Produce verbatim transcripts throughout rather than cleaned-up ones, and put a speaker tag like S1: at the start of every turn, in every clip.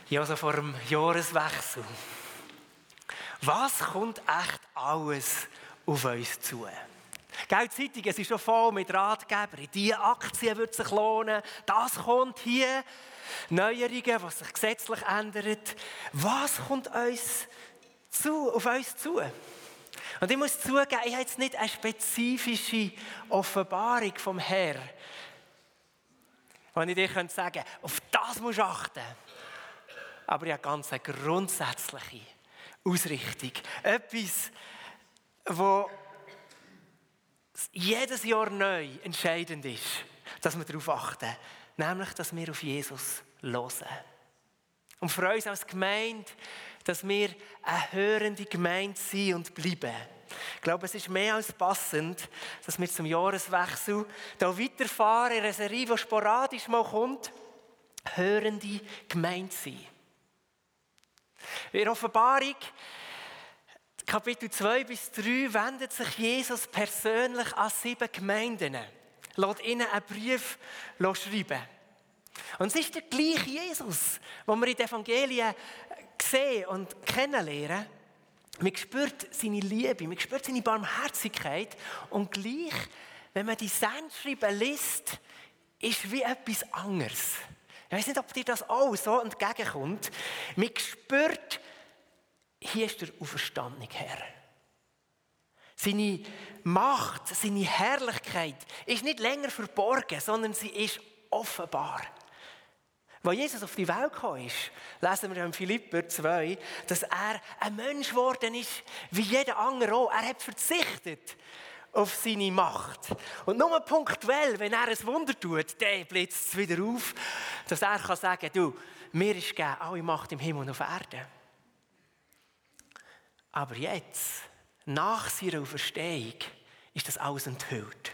S1: Ja, also vor dem Jahreswechsel. Was kommt echt alles auf uns zu? Gell, die Zeitung, es ist schon voll mit Ratgebern. Diese Aktien wird sich lohnen. Das kommt hier. Neuerungen, was sich gesetzlich ändert. Was kommt uns zu, auf uns zu? Und ich muss zugeben, ich habe jetzt nicht eine spezifische Offenbarung vom Herrn, wenn ich dir sagen könnte, auf das musst du achten. Aber ich habe ganz eine grundsätzliche Ausrichtung. Etwas, wo jedes Jahr neu entscheidend ist, dass wir darauf achten. Nämlich, dass wir auf Jesus hören. Und für uns als Gemeinde, dass wir eine hörende Gemeinde sind und bleiben. Ich glaube, es ist mehr als passend, dass wir zum Jahreswechsel hier weiterfahren in einer Serie, die sporadisch mal kommt. Hörende Gemeinde sein. In der Offenbarung, Kapitel zwei bis drei, wendet sich Jesus persönlich an sieben Gemeinden. Er lässt ihnen einen Brief schreiben. Und es ist der gleiche Jesus, den wir in den Evangelien sehen und kennenlernen. Man spürt seine Liebe, man spürt seine Barmherzigkeit. Und gleich, wenn man die Sendschreiben liest, ist wie etwas anderes. Ich weiß nicht, ob dir das auch so entgegenkommt. Man spürt, hier ist der auferstandene Herr. Seine Macht, seine Herrlichkeit ist nicht länger verborgen, sondern sie ist offenbar. Als Jesus auf die Welt gekommen ist, lesen wir in Philipper zwei, dass er ein Mensch geworden ist, wie jeder andere auch. Er hat verzichtet auf seine Macht. Und nur punktuell, wenn er ein Wunder tut, dann blitzt es wieder auf, dass er kann sagen, du, mir ist gegeben alle Macht im Himmel und auf Erden. Aber jetzt, nach seiner Auferstehung, ist das alles enthüllt.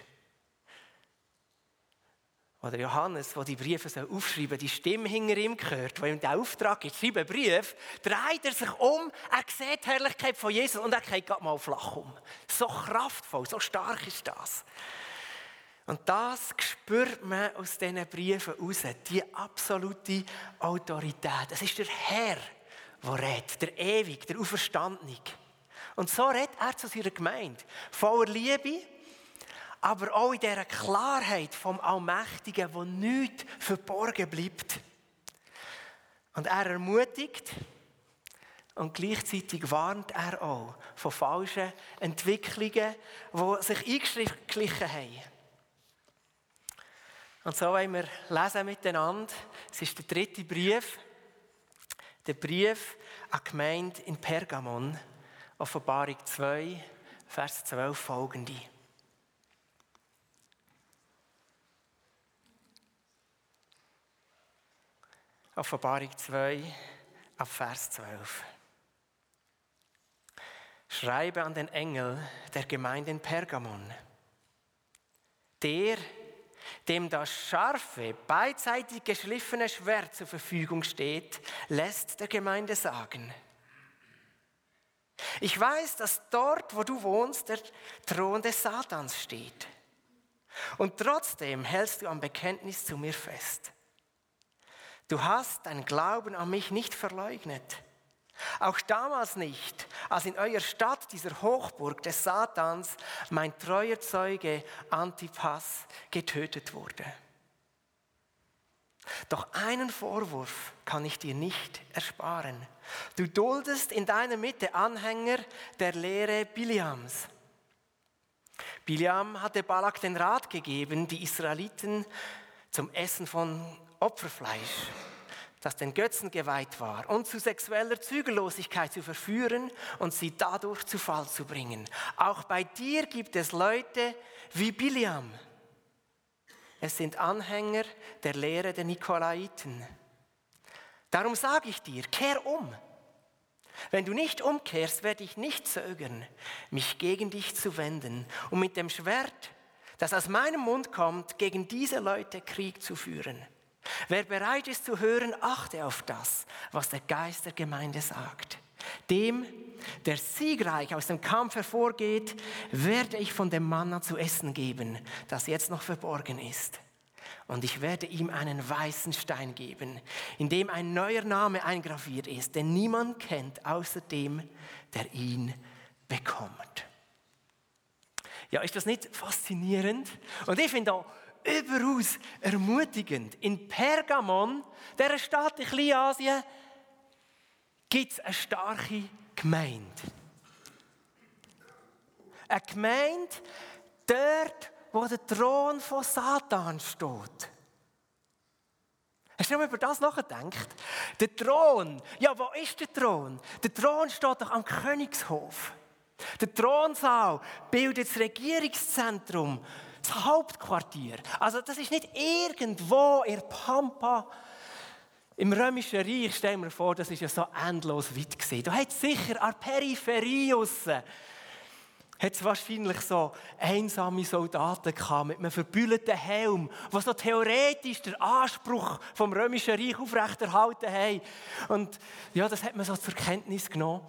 S1: Oder Johannes, der die Briefe aufschreiben soll, die Stimme hinter ihm gehört, die ihm den Auftrag gibt, schreibe einen Brief, dreht er sich um, er sieht die Herrlichkeit von Jesus und er geht gerade mal flach um. So kraftvoll, so stark ist das. Und das spürt man aus diesen Briefen raus, die absolute Autorität. Es ist der Herr, der redet, der Ewig, der Auferstandene. Und so redet er zu seiner Gemeinde, voller Liebe, aber auch in dieser Klarheit vom Allmächtigen, wo nichts verborgen bleibt. Und er ermutigt und gleichzeitig warnt er auch von falschen Entwicklungen, die sich eingeschlichen haben. Und so wollen wir lesen miteinander. Es ist der dritte Brief, der Brief an die Gemeinde in Pergamon, Offenbarung zwei, Vers zwölf folgende. Offenbarung zwei, ab Vers zwölf. Schreibe an den Engel der Gemeinde in Pergamon. Der, dem das scharfe, beidseitig geschliffene Schwert zur Verfügung steht, lässt der Gemeinde sagen: Ich weiß, dass dort, wo du wohnst, der Thron des Satans steht. Und trotzdem hältst du am Bekenntnis zu mir fest. Du hast deinen Glauben an mich nicht verleugnet. Auch damals nicht, als in eurer Stadt, dieser Hochburg des Satans, mein treuer Zeuge Antipas getötet wurde. Doch einen Vorwurf kann ich dir nicht ersparen. Du duldest in deiner Mitte Anhänger der Lehre Biliams. Biliam hatte Balak den Rat gegeben, die Israeliten zum Essen von Opferfleisch, das den Götzen geweiht war, und zu sexueller Zügellosigkeit zu verführen und sie dadurch zu Fall zu bringen. Auch bei dir gibt es Leute wie Biliam. Es sind Anhänger der Lehre der Nikolaiten. Darum sage ich dir, kehr um. Wenn du nicht umkehrst, werde ich nicht zögern, mich gegen dich zu wenden und mit dem Schwert, das aus meinem Mund kommt, gegen diese Leute Krieg zu führen. Wer bereit ist zu hören, achte auf das, was der Geist der Gemeinde sagt. Dem, der siegreich aus dem Kampf hervorgeht, werde ich von dem Manna zu essen geben, das jetzt noch verborgen ist. Und ich werde ihm einen weißen Stein geben, in dem ein neuer Name eingraviert ist, den niemand kennt, außer dem, der ihn bekommt. Ja, ist das nicht faszinierend? Und ich finde auch überaus ermutigend. In Pergamon, dieser Stadt in Kleinasien, gibt es eine starke Gemeinde. Eine Gemeinde dort, wo der Thron von Satan steht. Hast du mal über das nachgedacht? Der Thron, ja, wo ist der Thron? Der Thron steht doch am Königshof. Der Thronsaal bildet das Regierungszentrum, das Hauptquartier. Also das ist nicht irgendwo in Pampa. Im Römischen Reich, stell mir vor, das ist ja so endlos weit gewesen. Da hat es sicher an der Peripherie aussen, hat es wahrscheinlich so einsame Soldaten gehabt mit einem verbühlten Helm, die so theoretisch den Anspruch vom Römischen Reich aufrechterhalten haben. Und ja, das hat man so zur Kenntnis genommen.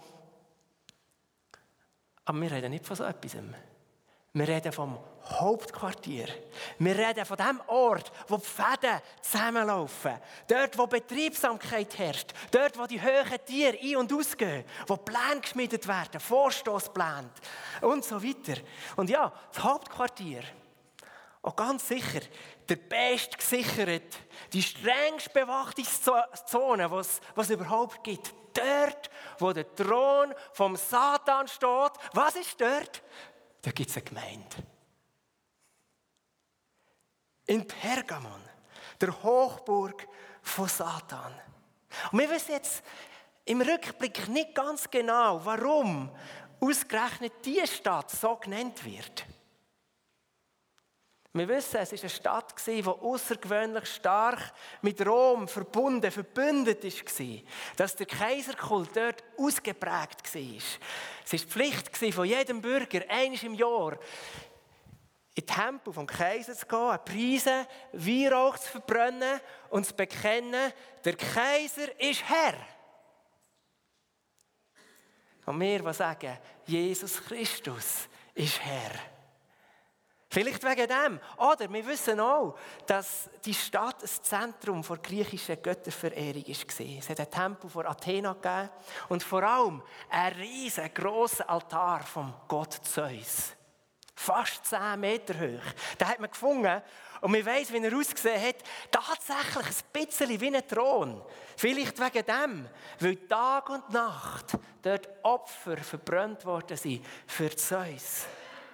S1: Aber wir reden nicht von so etwas. Wir reden vom Hauptquartier. Wir reden von dem Ort, wo die Fäden zusammenlaufen. Dort, wo Betriebsamkeit herrscht. Dort, wo die hohen Tiere ein- und ausgehen. Wo Pläne geschmiedet werden, Vorstoßpläne und so weiter. Und ja, das Hauptquartier. Auch ganz sicher der best gesichert, die strengst bewachte Zone, die es überhaupt gibt. Dort, wo der Thron vom Satan steht. Was ist dort? Da gibt es eine Gemeinde. In Pergamon, der Hochburg von Satan. Und wir wissen jetzt im Rückblick nicht ganz genau, warum ausgerechnet diese Stadt so genannt wird. Wir wissen, es war eine Stadt, die außergewöhnlich stark mit Rom verbunden, verbündet war. Dass der Kaiserkult dort ausgeprägt war. Es war die Pflicht von jedem Bürger, einmal im Jahr in den Tempel vom Kaiser zu gehen, Preise, Weihrauch zu verbrennen und zu bekennen, der Kaiser ist Herr. Und wir, die sagen, Jesus Christus ist Herr. Vielleicht wegen dem. Oder wir wissen auch, dass die Stadt ein Zentrum der griechischen Götterverehrung war. Es hat einen Tempel vor Athena gegeben und vor allem einen riesengroßen Altar vom Gott Zeus. Fast zehn Meter hoch. Den hat man gefunden und man weiss, wie er ausgesehen hat, tatsächlich ein bisschen wie ein Thron. Vielleicht wegen dem, weil Tag und Nacht dort Opfer verbrannt worden sind für Zeus.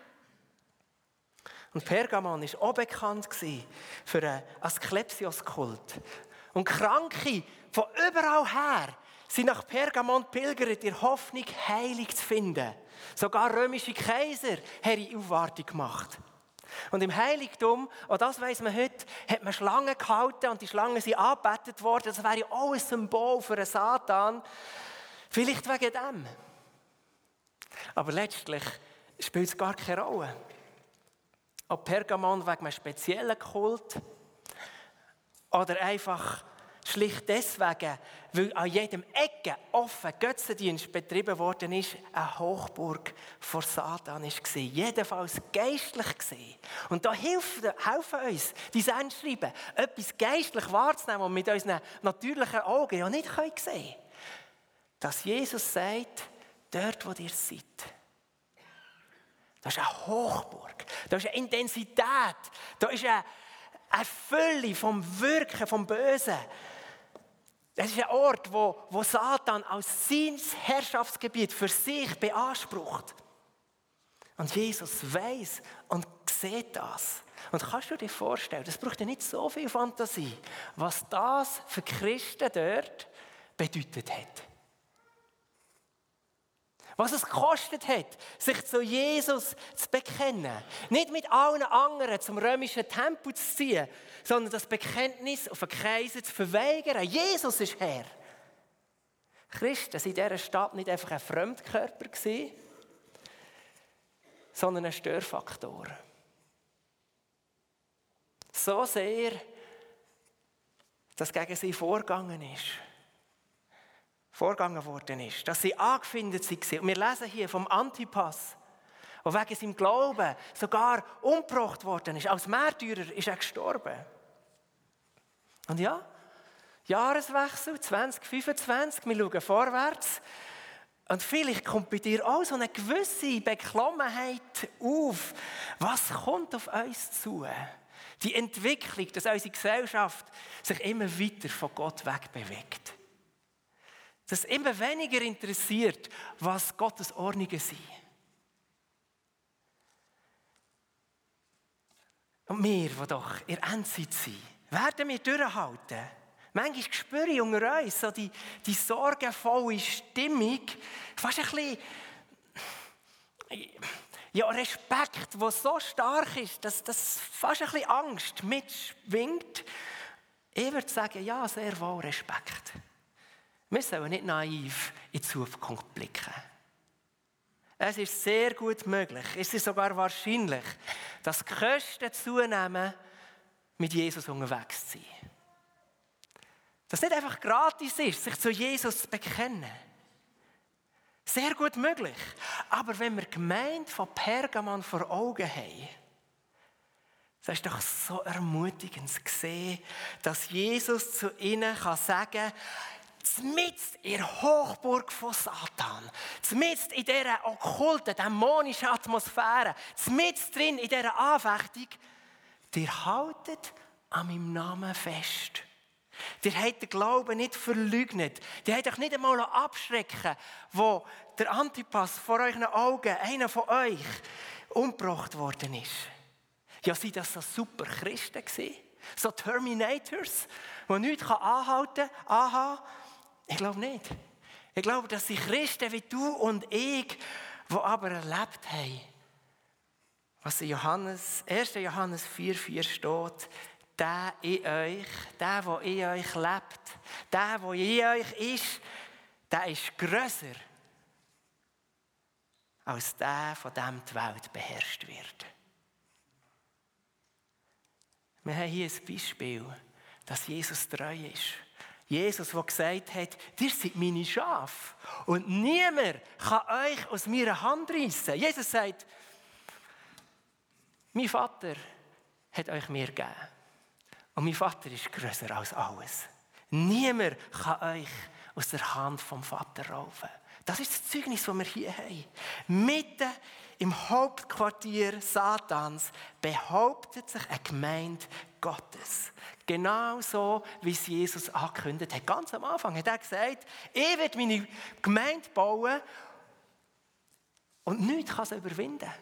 S1: Und Pergamon war auch bekannt für einen Asklepios-Kult. Und Kranke von überall her sind nach Pergamon pilgert, in der Hoffnung, Heilung zu finden. Sogar römische Kaiser haben Aufwartung gemacht. Und im Heiligtum, auch das weiss man heute, hat man Schlangen gehalten und die Schlangen sind angebetet worden. Das wäre ja auch ein Symbol für einen Satan. Vielleicht wegen dem. Aber letztlich spielt es gar keine Rolle. Ob Pergamon wegen einem speziellen Kult oder einfach schlicht deswegen, weil an jedem Ecke offen Götzendienst betrieben worden ist, eine Hochburg vor Satan war. Jedenfalls geistlich gesehen. Und da helfen, helfen uns die Sendschreiben, etwas geistlich wahrzunehmen, was wir mit unseren natürlichen Augen ja nicht sehen können. Dass Jesus sagt, dort wo ihr seid, das ist eine Hochburg, das ist eine Intensität, da ist eine, eine Fülle vom Wirken, vom Bösen. Das ist ein Ort, wo, wo Satan als sein Herrschaftsgebiet für sich beansprucht. Und Jesus weiß und sieht das. Und kannst du dir vorstellen, das braucht ja nicht so viel Fantasie, was das für Christen dort bedeutet hat. Was es gekostet hat, sich zu Jesus zu bekennen. Nicht mit allen anderen zum römischen Tempel zu ziehen, sondern das Bekenntnis auf den Kaiser zu verweigern. Jesus ist Herr. Christen waren in dieser Stadt nicht einfach ein Fremdkörper, sondern ein Störfaktor. So sehr, dass gegen sie vorgegangen ist. vorgegangen worden ist, dass sie angefindet waren. Und wir lesen hier vom Antipas, der wegen seinem Glauben sogar umgebracht worden ist. Als Märtyrer ist er gestorben. Und ja, Jahreswechsel zwanzig fünfundzwanzig, wir schauen vorwärts. Und vielleicht kommt bei dir auch so eine gewisse Beklommenheit auf. Was kommt auf uns zu? Die Entwicklung, dass unsere Gesellschaft sich immer weiter von Gott wegbewegt. Dass es immer weniger interessiert, was Gottes Ordnungen sind. Und wir, die doch in der Endzeit sind, werden wir durchhalten. Manchmal spüre ich unter uns so die, die sorgenvolle Stimmung, fast ein bisschen ja, Respekt, der so stark ist, dass, dass fast ein bisschen Angst mitschwingt. Ich würde sagen, ja, sehr wohl Respekt. Wir sollen nicht naiv in die Zukunft blicken. Es ist sehr gut möglich, es ist sogar wahrscheinlich, dass die Kosten zunehmen, mit Jesus unterwegs zu sein. Dass es nicht einfach gratis ist, sich zu Jesus zu bekennen. Sehr gut möglich. Aber wenn wir die Gemeinde von Pergamon vor Augen haben, das ist doch so ermutigend zu sehen, dass Jesus zu ihnen kann sagen kann, mitten in der Hochburg von Satan, mitten in dieser okkulten, dämonischen Atmosphäre, mitten drin in dieser Anfechtung, ihr haltet an meinem Namen fest. Ihr habt den Glauben nicht verleugnet. Ihr habt euch nicht einmal abschrecken, wo der Antipas vor euren Augen, einer von euch, umgebracht worden ist. Ja, sind das so super Christen gewesen? So Terminators, die nichts anhalten kann? Aha, ich glaube nicht. Ich glaube, dass sie Christen wie du und ich, die aber erlebt haben, was in Johannes, erster Johannes vier vier steht, der in euch, der, der in euch lebt, der, der in euch ist, der ist grösser als der, von dem die Welt beherrscht wird. Wir haben hier ein Beispiel, dass Jesus treu ist. Jesus, der gesagt hat, ihr seid meine Schafe und niemand kann euch aus meiner Hand reissen. Jesus sagt, mein Vater hat euch mir gegeben. Und mein Vater ist grösser als alles. Niemand kann euch aus der Hand vom Vater rauben. Das ist das Zeugnis, das wir hier haben. Mitten im Hauptquartier Satans behauptet sich eine Gemeinde Gottes. Genau so, wie es Jesus angekündigt hat. Ganz am Anfang hat er gesagt, ich werde meine Gemeinde bauen und nichts kann sie überwinden.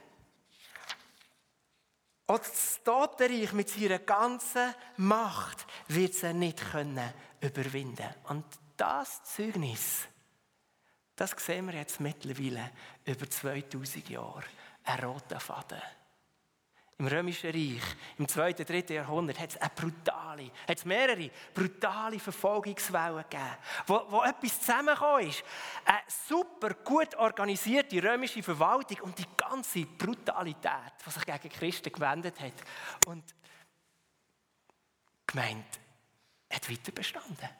S1: Und das Totenreich mit seiner ganzen Macht wird sie nicht können überwinden. Und das Zeugnis, das sehen wir jetzt mittlerweile über zweitausend Jahre. Ein roter Faden. Im Römischen Reich, im zweiten, dritten Jahrhundert, hat es eine brutale, hat es mehrere brutale Verfolgungswellen gegeben, wo, wo etwas zusammengekommen ist. Eine super gut organisierte römische Verwaltung und die ganze Brutalität, die sich gegen Christen gewendet hat. Und die Gemeinde hat weiter bestanden.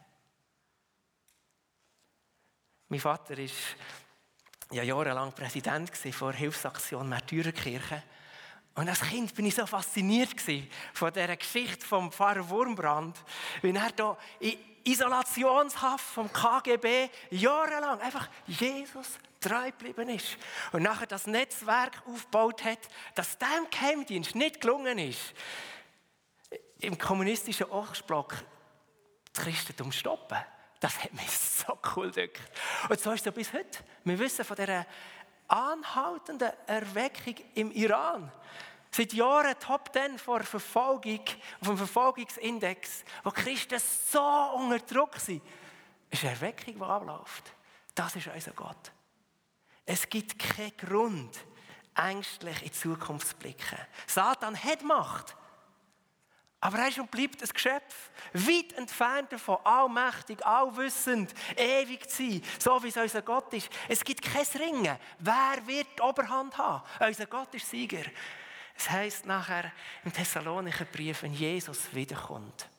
S1: Mein Vater war ja jahrelang Präsident von der Hilfsaktion Märtyrerkirche. Und als Kind war ich so fasziniert von dieser Geschichte vom Pfarrer Wurmbrand, wie er hier in Isolationshaft vom K G B jahrelang einfach Jesus treu geblieben ist. Und nachher das Netzwerk aufgebaut hat, dass dem Geheimdienst nicht gelungen ist, im kommunistischen Ostblock das Christentum zu stoppen. Das hat mich so cool gedacht. Und so ist es bis heute. Wir wissen von dieser anhaltenden Erweckung im Iran. Seit Jahren Top zehn vor Verfolgung, auf dem Verfolgungsindex, wo Christen so unter Druck sind. Es ist eine Erweckung, die abläuft. Das ist unser Gott. Es gibt keinen Grund, ängstlich in die Zukunft zu blicken. Satan hat Macht. Aber er ist und bleibt ein Geschöpf, weit entfernt davon, allmächtig, allwissend, ewig zu sein, so wie es unser Gott ist. Es gibt kein Ringen. Wer wird die Oberhand haben? Unser Gott ist Sieger. Es heisst nachher im Thessalonicher Brief, wenn Jesus wiederkommt,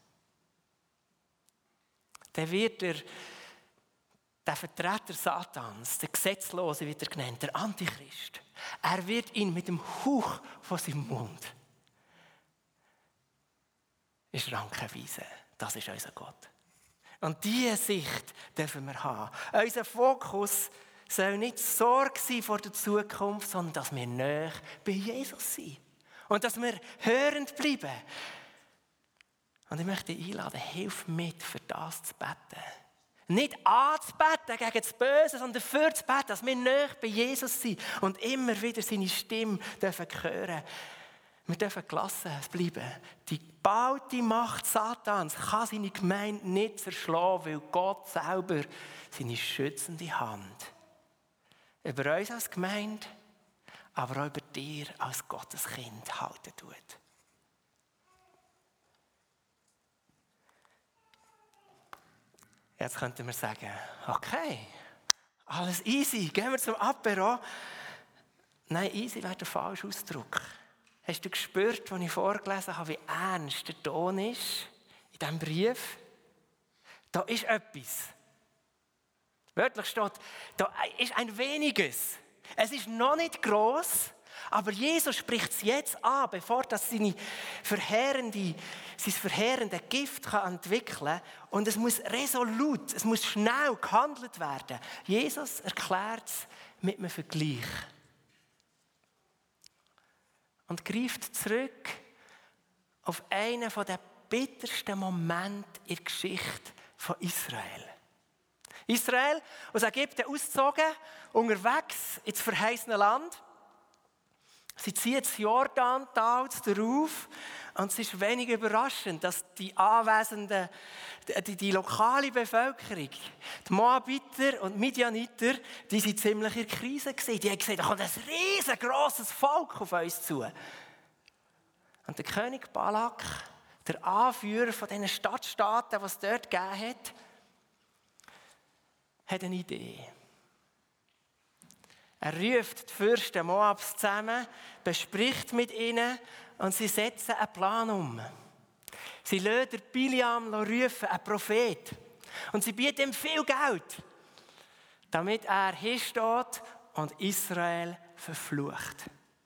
S1: dann wird er, der Vertreter Satans, der Gesetzlose wird er genannt, der Antichrist, er wird ihn mit dem Hauch von seinem Mund in Schranken weisen. das ist unser Gott. Und diese Sicht dürfen wir haben. Unser Fokus soll nicht Sorge sein vor der Zukunft, sondern dass wir nahe bei Jesus sind. Und dass wir hörend bleiben. Und ich möchte dich einladen, hilf mit, für das zu beten. Nicht anzubeten gegen das Böse, sondern dafür zu beten, dass wir nahe bei Jesus sind und immer wieder seine Stimme dürfen hören. Wir dürfen gelassen bleiben. Die geballte Macht Satans kann seine Gemeinde nicht zerschlagen, weil Gott selber seine schützende Hand über uns als Gemeinde, aber auch über dir als Gotteskind halten tut. Jetzt könnten wir sagen, okay, alles easy, gehen wir zum Apéro. Nein, easy wäre der falsche Ausdruck. Hast du gespürt, als ich vorgelesen habe, wie ernst der Ton ist in diesem Brief? Da ist etwas. Wörtlich steht, da ist ein weniges. Es ist noch nicht gross, aber Jesus spricht es jetzt an, bevor das seine verheerende, sein verheerende Gift kann entwickeln kann. Und es muss resolut, es muss schnell gehandelt werden. Jesus erklärt es mit einem Vergleich. Und greift zurück auf einen der bittersten Momente in der Geschichte von Israel. Israel, aus Ägypten ausgezogen, unterwegs ins verheißene Land. Sie ziehen das Jordantal darauf und es ist wenig überraschend, dass die anwesenden, die, die lokale Bevölkerung, die Moabiter und Midianiter, die sind ziemlich in der Krise gewesen. Die haben gesagt, da kommt ein riesengroßes Volk auf uns zu. Und der König Balak, der Anführer von diesen Stadtstaaten, die es dort gegeben hat, hat eine Idee. Er ruft die Fürsten Moabs zusammen, bespricht mit ihnen und sie setzen einen Plan um. Sie lassen den Biliam rufen, einen Prophet. Und sie bieten ihm viel Geld, damit er hinsteht und Israel verflucht.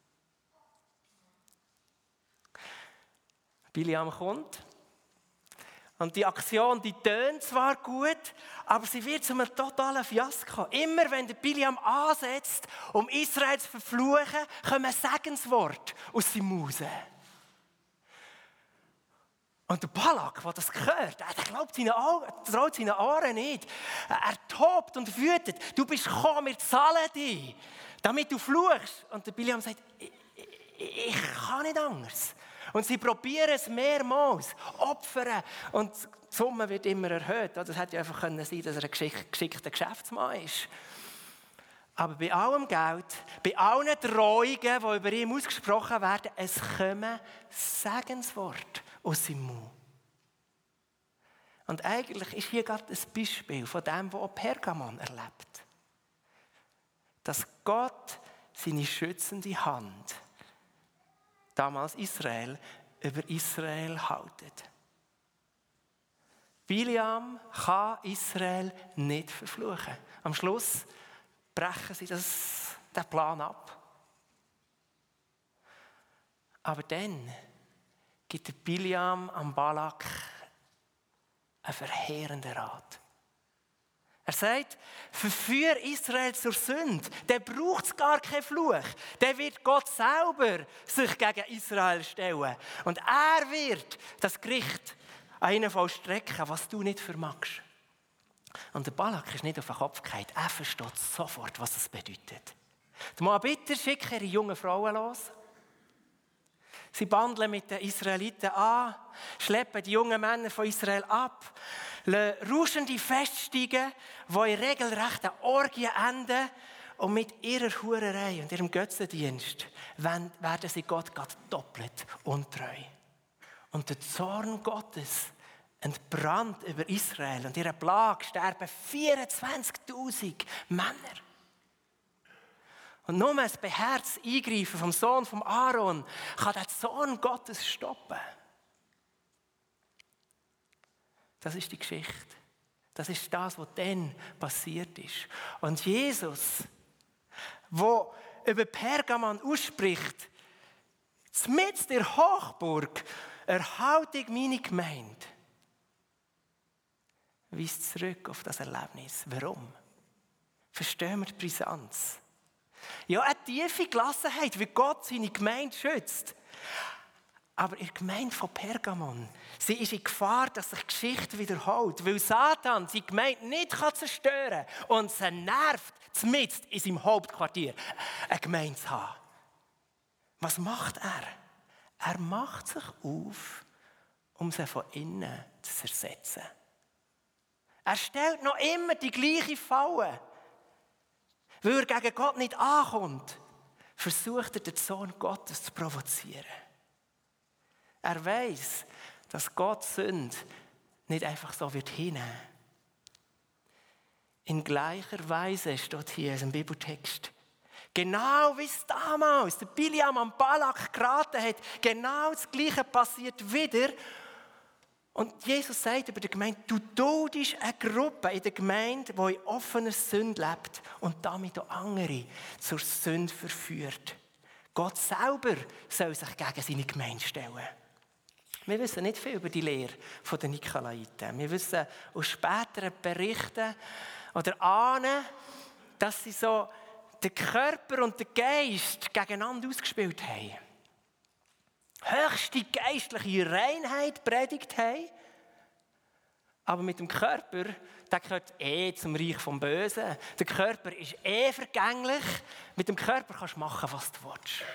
S1: Biliam kommt. Und die Aktion, die tönt zwar gut, aber sie wird zu einem totalen Fiasko. Immer wenn der Biliam ansetzt, um Israel zu verfluchen, kommen Segensworte aus seinem Mund. Und der Balak, der das hört, der glaubt seinen Augen, traut seinen Ohren nicht. Er tobt und wütet. Du bist gekommen, wir zahlen dich, damit du fluchst. Und der Biliam sagt, ich, ich, ich kann nicht anders. Und sie probieren es mehrmals, opfern. Und die Summe wird immer erhöht. Das hätte ja einfach sein können, dass er ein geschickter Geschäftsmann ist. Aber bei allem Geld, bei allen Drohungen, die über ihn ausgesprochen werden, es kommen Segensworte aus seinem Mund. Und eigentlich ist hier gerade ein Beispiel von dem, was auch Pergamon erlebt. Dass Gott seine schützende Hand, damals Israel, über Israel haltet. Biliam kann Israel nicht verfluchen. Am Schluss brechen sie das, den Plan ab. Aber dann gibt der Biliam am Balak einen verheerenden Rat. Er sagt, verführe Israel zur Sünde, dann braucht es gar keinen Fluch. Dann wird Gott selber sich gegen Israel stellen. Und er wird das Gericht an ihnen vollstrecken, was du nicht vermagst. Und der Balak ist nicht auf den Kopf gefallen. Er versteht sofort, was das bedeutet. Die Moabiter schicken ihre jungen Frauen los. Sie bandeln mit den Israeliten an, schleppen die jungen Männer von Israel ab, lassen rauschende Feste steigen, die in regelrechten Orgien enden. Und mit ihrer Hurerei und ihrem Götzendienst werden sie Gott gerade doppelt untreu. Und der Zorn Gottes entbrannt über Israel. Und in ihrer Plage sterben vierundzwanzigtausend Männer. Und nur ein beherztes Eingreifen vom Sohn von Aaron kann den Zorn Gottes stoppen. Das ist die Geschichte. Das ist das, was dann passiert ist. Und Jesus, der über Pergamon ausspricht, mitten in der Hochburg, erhalte ich meine Gemeinde. weist zurück auf das Erlebnis. Warum? Verstehen wir die Brisanz? Ja, eine tiefe Gelassenheit, wie Gott seine Gemeinde schützt. Aber in der Gemeinde von Pergamon, sie ist in Gefahr, dass sich die Geschichte wiederholt, weil Satan seine Gemeinde nicht zerstören kann und sie nervt, zumindest in seinem Hauptquartier eine Gemeinde zu haben. Was macht er? Er macht sich auf, um sie von innen zu zersetzen. Er stellt noch immer die gleiche Falle. Weil er gegen Gott nicht ankommt, versucht er, den Sohn Gottes zu provozieren. Er weiß, dass Gott Sünde nicht einfach so wird hinnehmen. In gleicher Weise steht hier in dem Bibeltext, genau wie es damals der Biliam am Balak geraten hat, genau das Gleiche passiert wieder. Und Jesus sagt über die Gemeinde, du duldest eine Gruppe in der Gemeinde, die in offener Sünde lebt und damit auch andere zur Sünde verführt. Gott selber soll sich gegen seine Gemeinde stellen. Wir wissen nicht viel über die Lehre der Nikolaiten. Wir wissen aus späteren Berichten oder ahnen, dass sie so den Körper und den Geist gegeneinander ausgespielt haben. Höchste geistliche Reinheit predigt haben, aber mit dem Körper, der gehört eh zum Reich vom Bösen. Der Körper ist eh vergänglich. Mit dem Körper kannst du machen, was du willst.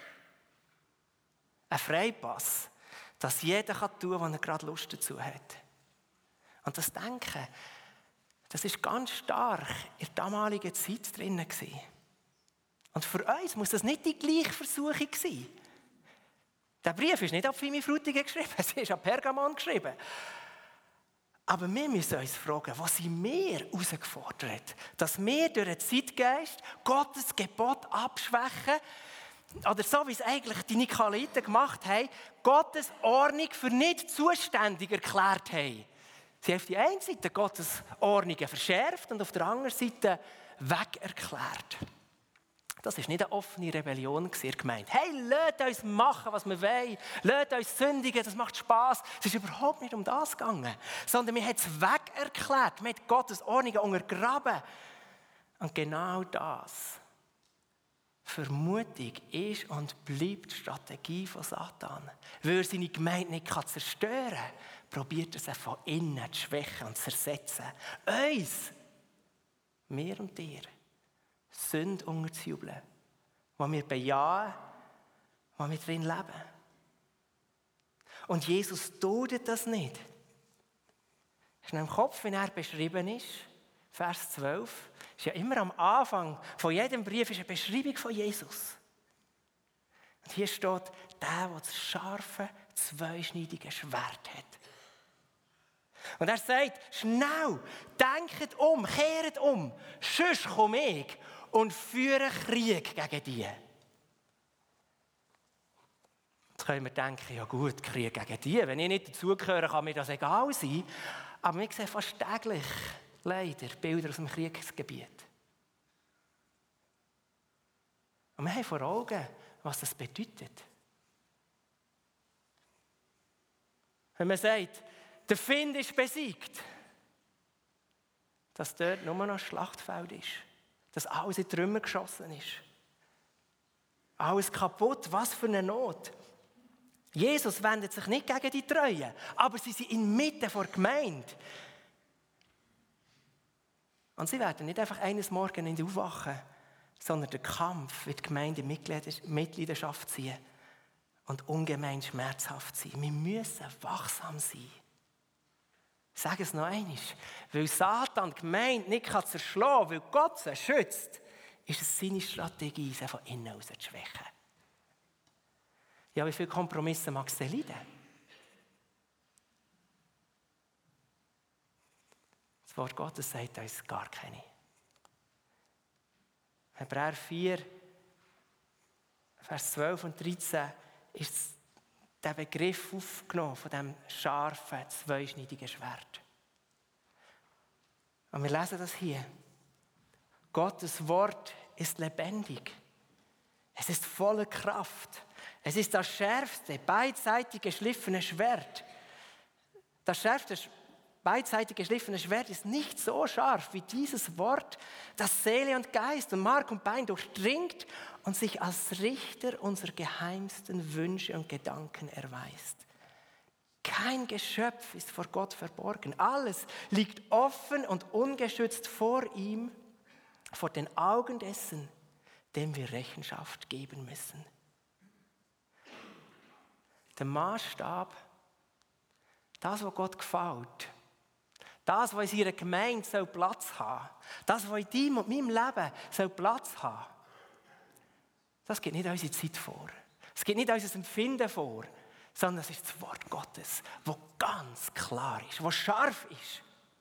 S1: Ein Freipass, dass jeder tun kann, was er gerade Lust dazu hat. Und das Denken, das ist ganz stark in der damaligen Zeit drin gewesen. Und für uns muss das nicht die gleiche Versuchung sein. Der Brief ist nicht auf Fimi Frutigen geschrieben, es ist an Pergamon geschrieben. Aber wir müssen uns fragen, was sind wir herausgefordert? Dass wir durch den Zeitgeist Gottes Gebot abschwächen, oder so wie es eigentlich die Nikolaiten gemacht haben, Gottes Ordnung für nicht zuständig erklärt haben. Sie haben auf die einen Seite Gottes Ordnungen verschärft und auf der anderen Seite weg erklärt. Das war nicht eine offene Rebellion in der Gemeinde. Hey, lasst uns machen, was wir wollen. Lasst uns sündigen, das macht Spass. Es ist überhaupt nicht um das gegangen. Sondern wir haben es weg erklärt. Wir haben Gottes Ordnungen untergraben. Und genau das, Vermutung, ist und bleibt die Strategie von Satan. Weil er seine Gemeinde nicht zerstören kann, probiert er sie von innen zu schwächen und zu zersetzen. Uns, mir und dir, Sünde unterzujubeln, wo wir bejahen, wo wir drin leben. Und Jesus tut das nicht. Das ist noch im Kopf, wie er beschrieben ist. Vers zwölf. Ist ja immer am Anfang von jedem Brief ist eine Beschreibung von Jesus. Und hier steht, der, der das scharfe, zweischneidige Schwert hat. Und er sagt, schnell, denkt um, kehrt um, sonst komme ich und führe Krieg gegen die. Jetzt können wir denken, ja gut, Krieg gegen die. Wenn ich nicht dazugehöre, kann mir das egal sein. Aber wir sehen fast täglich, leider, Bilder aus dem Kriegsgebiet. Und wir haben vor Augen, was das bedeutet. Wenn man sagt, der Feind ist besiegt, dass dort nur noch ein Schlachtfeld ist. Dass alles in Trümmer geschossen ist. Alles kaputt, was für eine Not. Jesus wendet sich nicht gegen die Treuen, aber sie sind inmitten der Gemeinde. Und sie werden nicht einfach eines Morgens in die aufwachen, sondern der Kampf wird die Gemeinde in Mitleidenschaft ziehen und ungemein schmerzhaft sein. Wir müssen wachsam sein. Ich sage es noch einmal. Weil Satan die Gemeinde nicht zerschlagen kann, weil Gott sie schützt, ist es seine Strategie, sie von innen aus zu schwächen. Ja, wie viele Kompromisse mag es denn leiden? Das Wort Gottes sagt uns gar keine. Hebräer vier, Vers zwölf und dreizehn ist der Begriff aufgenommen von diesem scharfen, zweischneidigen Schwert. Und wir lesen das hier. Gottes Wort ist lebendig. Es ist voller Kraft. Es ist das schärfste, beidseitig geschliffene Schwert. Das schärfste beidseitig geschliffene Schwert ist nicht so scharf wie dieses Wort, das Seele und Geist und Mark und Bein durchdringt und sich als Richter unserer geheimsten Wünsche und Gedanken erweist. Kein Geschöpf ist vor Gott verborgen. Alles liegt offen und ungeschützt vor ihm, vor den Augen dessen, dem wir Rechenschaft geben müssen. Der Maßstab, das, was Gott gefällt, das, was in ihrer Gemeinde soll Platz haben, das, was in deinem und meinem Leben soll Platz haben, das geht nicht unsere Zeit vor. Es geht nicht unser Empfinden vor, sondern es ist das Wort Gottes, das ganz klar ist, das scharf ist.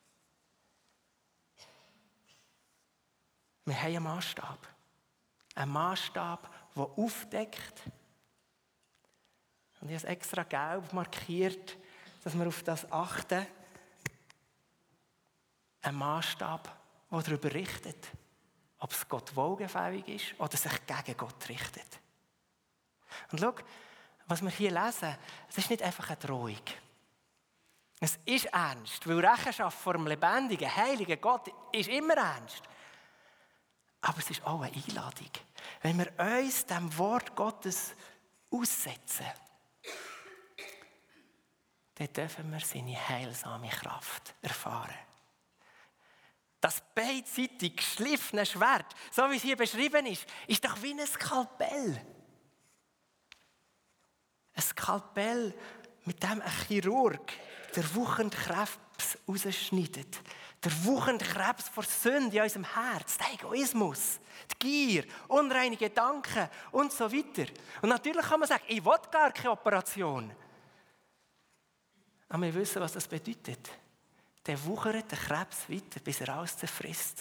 S1: Wir haben einen Maßstab. Ein Maßstab, der aufdeckt. Und ich habe es extra gelb markiert, dass wir auf das achten. Ein Maßstab, der darüber richtet, ob es Gott wohlgefällig ist oder sich gegen Gott richtet. Und schau, was wir hier lesen, es ist nicht einfach eine Drohung. Es ist ernst, weil Rechenschaft vor dem lebendigen, heiligen Gott ist immer ernst. Aber es ist auch eine Einladung. Wenn wir uns dem Wort Gottes aussetzen, dann dürfen wir seine heilsame Kraft erfahren. Das beidseitig geschliffene Schwert, so wie es hier beschrieben ist, ist doch wie ein Skalpell. Ein Skalpell, mit dem ein Chirurg den wuchernden Krebs rausschneidet. Der wuchernde Krebs vor Sünde in unserem Herz, der Egoismus, die Gier, unreine Gedanken und so weiter. Und natürlich kann man sagen, ich will gar keine Operation. Aber wir wissen, was das bedeutet. Der wuchert den Krebs weiter, bis er alles zerfrisst.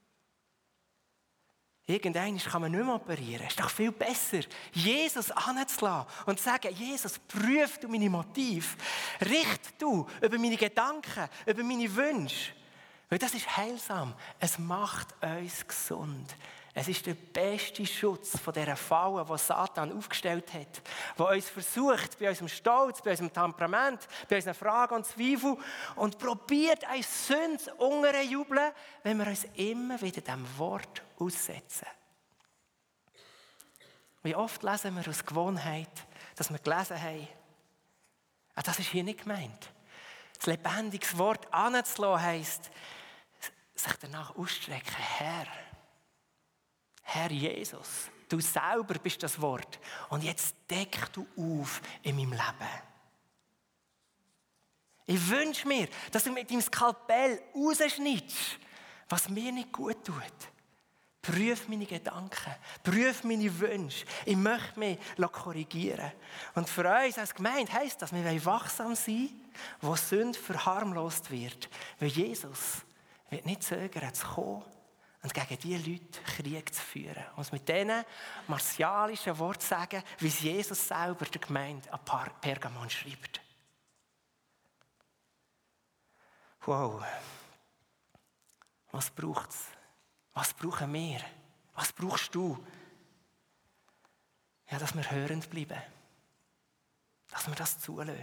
S1: Irgendwann kann man nicht mehr operieren. Es ist doch viel besser, Jesus anzulassen und zu sagen, Jesus, prüf du meine Motive, richt du über meine Gedanken, über meine Wünsche. Weil das ist heilsam. Es macht uns gesund. Es ist der beste Schutz von dieser Falle, die Satan aufgestellt hat, der uns versucht, bei unserem Stolz, bei unserem Temperament, bei unseren Fragen und Zweifeln und probiert, uns Sünde unterzujubeln, wenn wir uns immer wieder diesem Wort aussetzen. Wie oft lesen wir aus Gewohnheit, dass wir gelesen haben, ah, das ist hier nicht gemeint. Das lebendige Wort anzulassen heisst, sich danach ausstrecken, Herr, Herr Jesus, du selber bist das Wort und jetzt deck du auf in meinem Leben. Ich wünsche mir, dass du mit deinem Skalpell rausschneidest, was mir nicht gut tut. Prüf meine Gedanken, prüf meine Wünsche. Ich möchte mich korrigieren. Und für uns als Gemeinde heisst das, wir wollen wachsam sein, wo Sünde verharmlost wird. Weil Jesus wird nicht zögern, zu kommen und gegen diese Leute Krieg zu führen. Und mit diesen martialischen Worten sagen, wie es Jesus selber der Gemeinde an Pergamon schreibt. Wow. Was braucht es? Was brauchen wir? Was brauchst du? Ja, dass wir hörend bleiben. Dass wir das zulassen.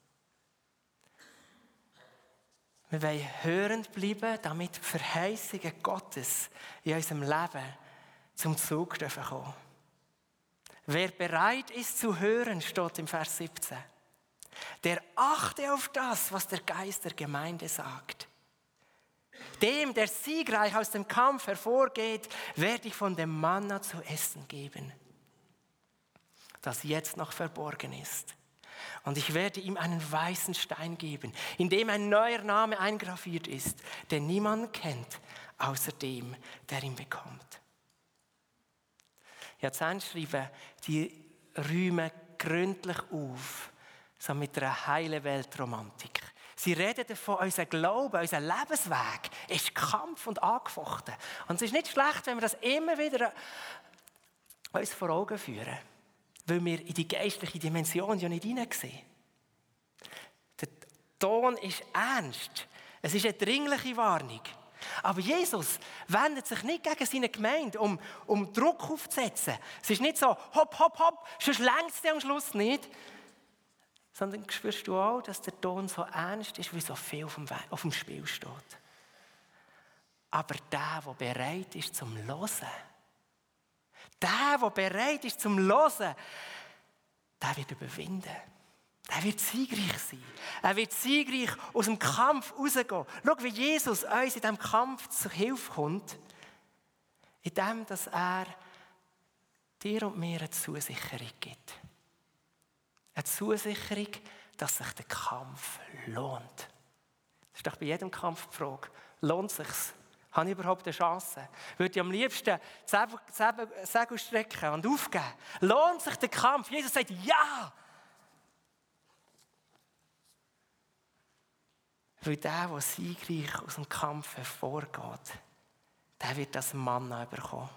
S1: Wir wollen hörend bleiben, damit die Verheißungen Gottes in unserem Leben zum Zug kommen dürfen. Wer bereit ist zu hören, steht im Vers siebzehn, der achte auf das, was der Geist der Gemeinde sagt. Dem, der siegreich aus dem Kampf hervorgeht, werde ich von dem Manna zu essen geben, das jetzt noch verborgen ist. Und ich werde ihm einen weißen Stein geben, in dem ein neuer Name eingraviert ist, den niemand kennt, außer dem, der ihn bekommt. Ja, die schreiben die Räume gründlich auf, so mit einer heilen Weltromantik. Sie reden davon, unser Glaube, unser Lebensweg ist Kampf und angefochten. Und es ist nicht schlecht, wenn wir das immer wieder uns vor Augen führen, weil wir in die geistliche Dimension ja nicht hineinsehen. Der Ton ist ernst. Es ist eine dringliche Warnung. Aber Jesus wendet sich nicht gegen seine Gemeinde, um, um Druck aufzusetzen. Es ist nicht so, hopp, hopp, hopp, sonst längst es am Schluss nicht. sondern spürst du auch, dass der Ton so ernst ist, wie so viel auf dem, We- auf dem Spiel steht. Aber der, der bereit ist zum Hören, der, der bereit ist zum Hören, der wird überwinden. Er wird siegreich sein. Er wird siegreich aus dem Kampf rausgehen. Schau, wie Jesus uns in diesem Kampf zur Hilfe kommt, indem dass er dir und mir eine Zusicherung gibt. Eine Zusicherung, dass sich der Kampf lohnt. Das ist doch bei jedem Kampf die Frage. Lohnt es sich? Habe ich überhaupt eine Chance? Würde ich am liebsten die Segel strecken und aufgeben? Lohnt sich der Kampf? Jesus sagt, ja! Weil der, der siegreich aus dem Kampf hervorgeht, der wird das Manna bekommen.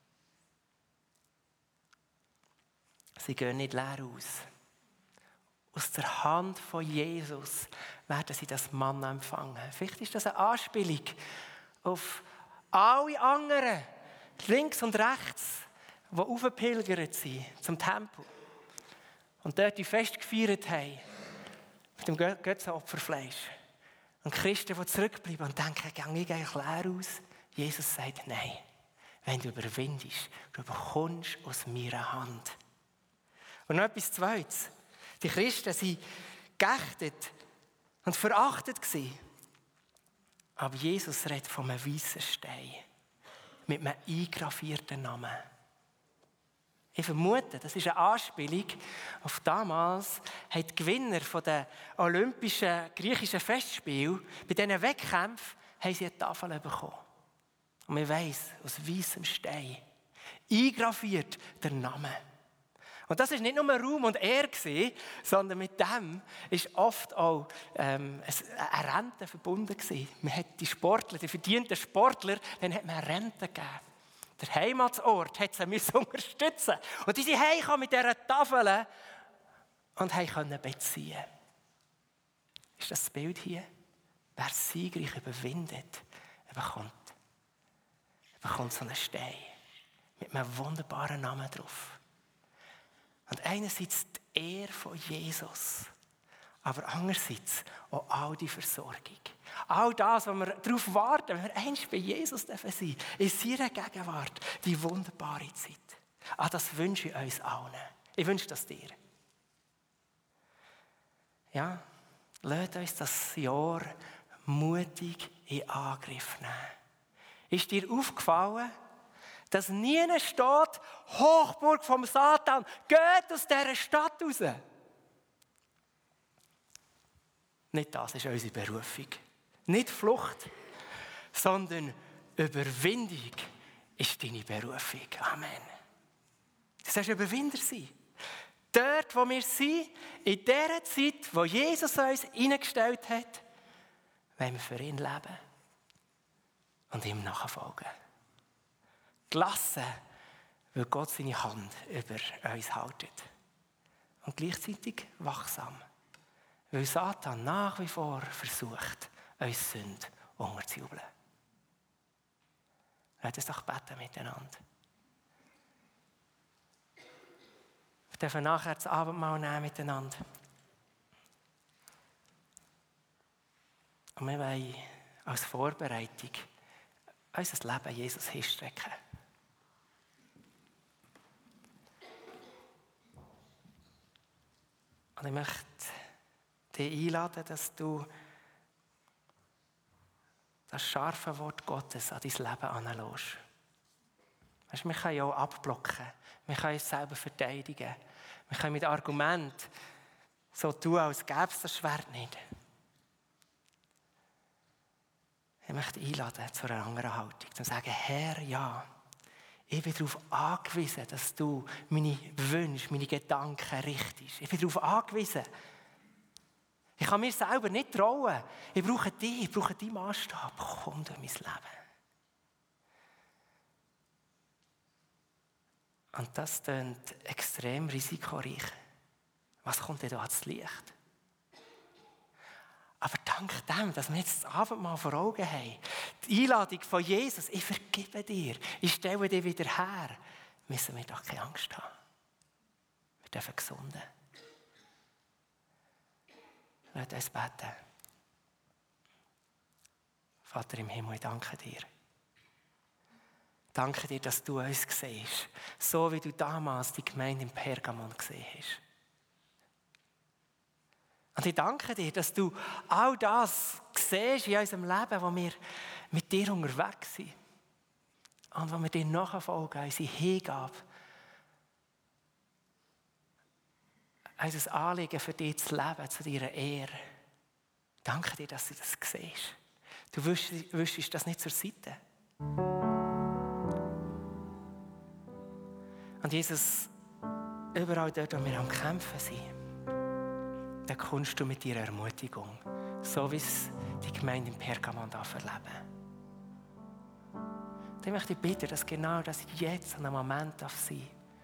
S1: Sie gehen nicht leer aus. Aus der Hand von Jesus werden sie das Manna empfangen. Vielleicht ist das eine Anspielung auf alle anderen, links und rechts, die aufgepilgert sind zum Tempel und dort die Fest gefeiert haben mit dem Götzenopferfleisch. Und Christen, die zurückbleiben und denken, gehe ich eigentlich leer aus? Jesus sagt, nein, wenn du überwindest, du bekommst aus meiner Hand. Und noch etwas Zweites. Die Christen waren geächtet und verachtet gewesen. Aber Jesus redet von einem weißen Stein mit einem eingravierten Namen. Ich vermute, das ist eine Anspielung auf damals, haben die Gewinner der olympischen griechischen Festspiele, bei diesen Wettkämpfen, haben sie eine Tafel bekommen. Und man weiss, aus weißem Stein, eingraviert der Name. Und das war nicht nur Ruhm und Ehre, sondern mit dem war oft auch ähm, eine Rente verbunden. Man hat die Sportler, die verdienten Sportler, dann hat man eine Rente gegeben. Der Heimatsort hat sie unterstützen. Und die sind heimgekommen mit dieser Tafel und konnten beziehen. Ist das das Bild hier? Wer siegreich überwindet, er bekommt, er bekommt so einen Stein mit einem wunderbaren Namen drauf. Und einerseits die Ehre von Jesus, aber andererseits auch all die Versorgung. All das, was wir darauf warten, wenn wir einst bei Jesus sein dürfen, in seiner Gegenwart, die wunderbare Zeit. Ah, das wünsche ich uns allen. Ich wünsche das dir. Ja, lasst uns das Jahr mutig in Angriff nehmen. Ist dir aufgefallen, dass nie steht, Hochburg vom Satan, geht aus dieser Stadt raus? Nicht das ist unsere Berufung. Nicht Flucht, sondern Überwindung ist deine Berufung. Amen. Du sollst Überwinder sein. Dort, wo wir sind, in dieser Zeit, wo Jesus uns hineingestellt hat, wollen wir für ihn leben und ihm nachfolgen. Gelassen, weil Gott seine Hand über uns hält. Und gleichzeitig wachsam, weil Satan nach wie vor versucht, uns Sünde unterzujubeln. Lass uns doch beten miteinander. Wir dürfen nachher das Abendmahl nehmen miteinander. Und wir wollen als Vorbereitung unser Leben Jesus hinstrecken. Und ich möchte dich einladen, dass du das scharfe Wort Gottes an dein Leben anlässt. Weißt, wir können ja auch abblocken. Wir können uns selber verteidigen. Wir können mit Argumenten so tun, als gäbe es das Schwert nicht. Ich möchte einladen zu einer anderen Haltung. Zu sagen, Herr, ja, ich bin darauf angewiesen, dass du meine Wünsche, meine Gedanken richtest. Ich bin darauf angewiesen. Ich kann mir selber nicht trauen. Ich brauche dich, ich brauche deinen Maßstab. Komm durch mein Leben. Und das klingt extrem risikoreich. Was kommt denn da ans Licht? Aber dank dem, dass wir jetzt das Abendmahl vor Augen haben, die Einladung von Jesus, ich vergebe dir, ich stelle dir wieder her, müssen wir doch keine Angst haben. Wir dürfen gesunden. Lasst uns beten. Vater im Himmel, ich danke dir. Danke dir, dass du uns siehst, so wie du damals die Gemeinde in Pergamon gesehen hast. Und ich danke dir, dass du all das siehst in unserem Leben, wo wir mit dir unterwegs sind. Und wo wir dir nachfolgen, unsere Hingabe, unser Anliegen für dich zu leben, zu deiner Ehre. Danke dir, dass du das siehst. Du wischst das nicht zur Seite. Und Jesus, überall dort, wo wir am Kämpfen sind, da kommst du mit deiner Ermutigung, so wie es die Gemeinde in Pergamon erleben. Und ich möchte bitten, dass genau das jetzt an einem Moment darf sein,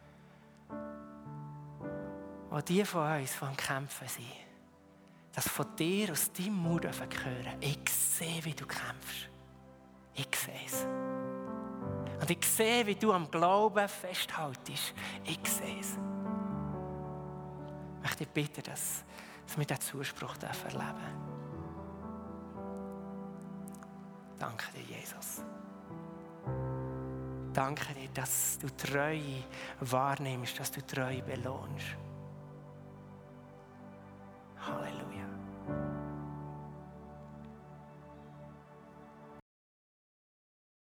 S1: wo die von uns, die am Kämpfen sind, dass von dir, aus deinem Mund hören, ich sehe, wie du kämpfst. Ich sehe es. Und ich sehe, wie du am Glauben festhaltest. Ich sehe es. Ich möchte dich bitten, dass, dass wir diesen Zuspruch erleben dürfen. Danke dir, Jesus. Danke dir, dass du Treue wahrnimmst, dass du Treue belohnst.